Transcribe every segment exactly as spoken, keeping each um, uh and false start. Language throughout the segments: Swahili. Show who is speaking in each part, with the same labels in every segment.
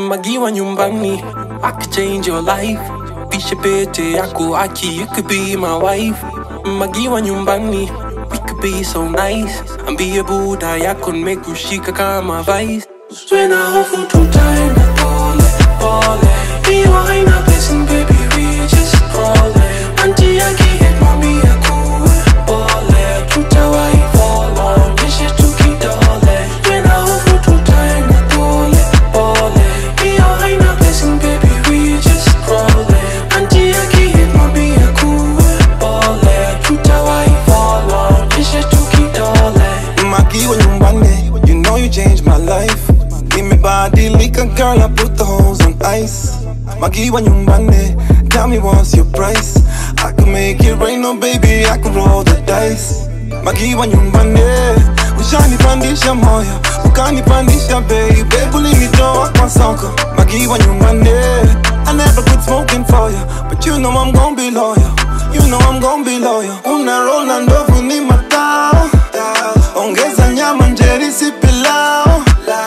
Speaker 1: Magiwa nyumbani, I could change your life. Pishe pete yako aki, you could be my wife. Magiwa nyumbani, we could be so nice. And be a Buddha yako make kushika kama vice. When I hope to time na pole, pole. You ain't a blessing, baby, we just crawling. Auntie yaki hit mommy yako, pole. Tuta wife fall on, this shit to keep darling. When I hope to time na pole, pole. You ain't a blessing, baby, we just crawling. Auntie yaki hit mommy yako, pole. Tuta wife fall on, this shit to keep darling.
Speaker 2: Magiwa nyumbani, you know you changed my life. Give me body like a girl, I put the hoes on ice. Magiwa nyumbani, tell me what's your price. I can make it rain, no baby, I can roll the dice. Magiwa nyumbani, ushanipandisha moyo, ukanipandisha baby, ulinitoa kwa soko. Magiwa nyumbani, I never quit smoking for you, but you know I'm gon' be loyal. You know I'm gon' be loyal. Una roll na ndovu ni matao, ongeza nyama njeri si pilau.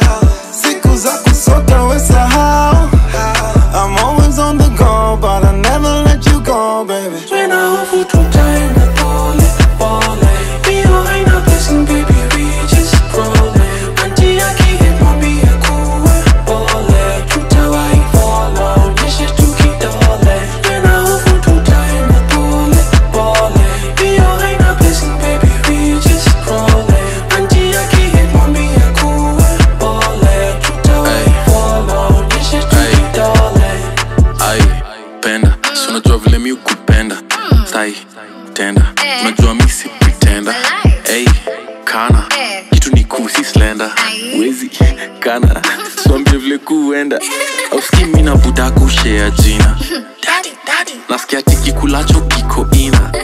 Speaker 2: Siku za kusota we sahau. I'm always on the go, but I never let you go, baby.
Speaker 1: When I hope to time na pole, pole. Me oh ain't a blessing, baby, we just crawling. Auntie yaki hit mommy yako, pole. Tuta wife fall on, this shit to keep darling. When I hope to time na pole, pole. Me oh ain't a blessing, baby, we just crawling. Auntie yaki hit mommy yako, pole. Tuta wife fall on, this shit to keep darling.
Speaker 3: Ay, penda, si unajua vile mi ukupenda. Sai, tenda, unajua mi si pretender. Ey, kana, kitu ni kusi slender. Wezi, kana, swambie vile kuenda. Auski mina buda kushare jina. Nasikia tiki kulacho kiko ina.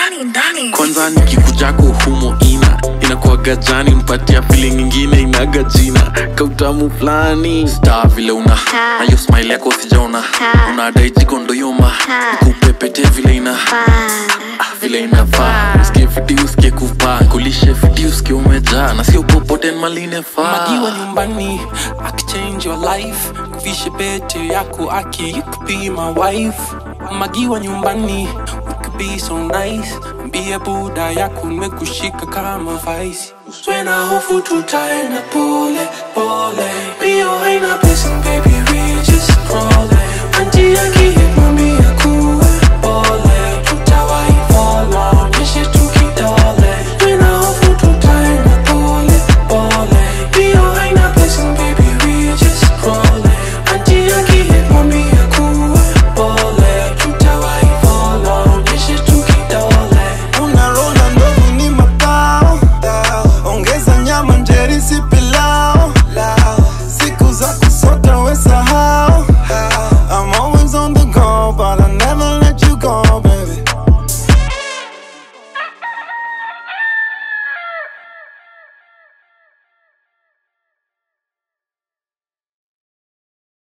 Speaker 3: Kwanza nikikujako humo ina. Inakuwaga jani, umpatia feeling ingine inaga jina. Kautamu flani star vile una, na yo smile yako sijaona. Unadai jiko ndo yoma, kupepete vile ina, ah, vile inafaa. Usikie fiti usikie kupa, kulishe fiti usikie umejaa. Na sio popote maline faa.
Speaker 1: Magiwa nyumbani, I could change your life. Kuvishe pete yako aki, you could be my wife. Magiwa nyumbani, we could be so nice. Be a Buddha yako mekushika kama vice. When I hope to time na pole, pole. Me oh ain't a blessing, baby, we just crawling. Auntie yaki hit mommy yako, pole. Tuta wife fall on, this shit to keep darling. When I hope to time na pole, pole. Me oh ain't a blessing, baby, we just crawling. Auntie yaki hit mommy yako, pole. Tuta wife fall on, this shit to keep darling.
Speaker 2: Una roll na ndovu ni matao, ongeza nyama njeri si pilau. Siku za kusota we sahau. I'm always on the go, but I never let you go, baby.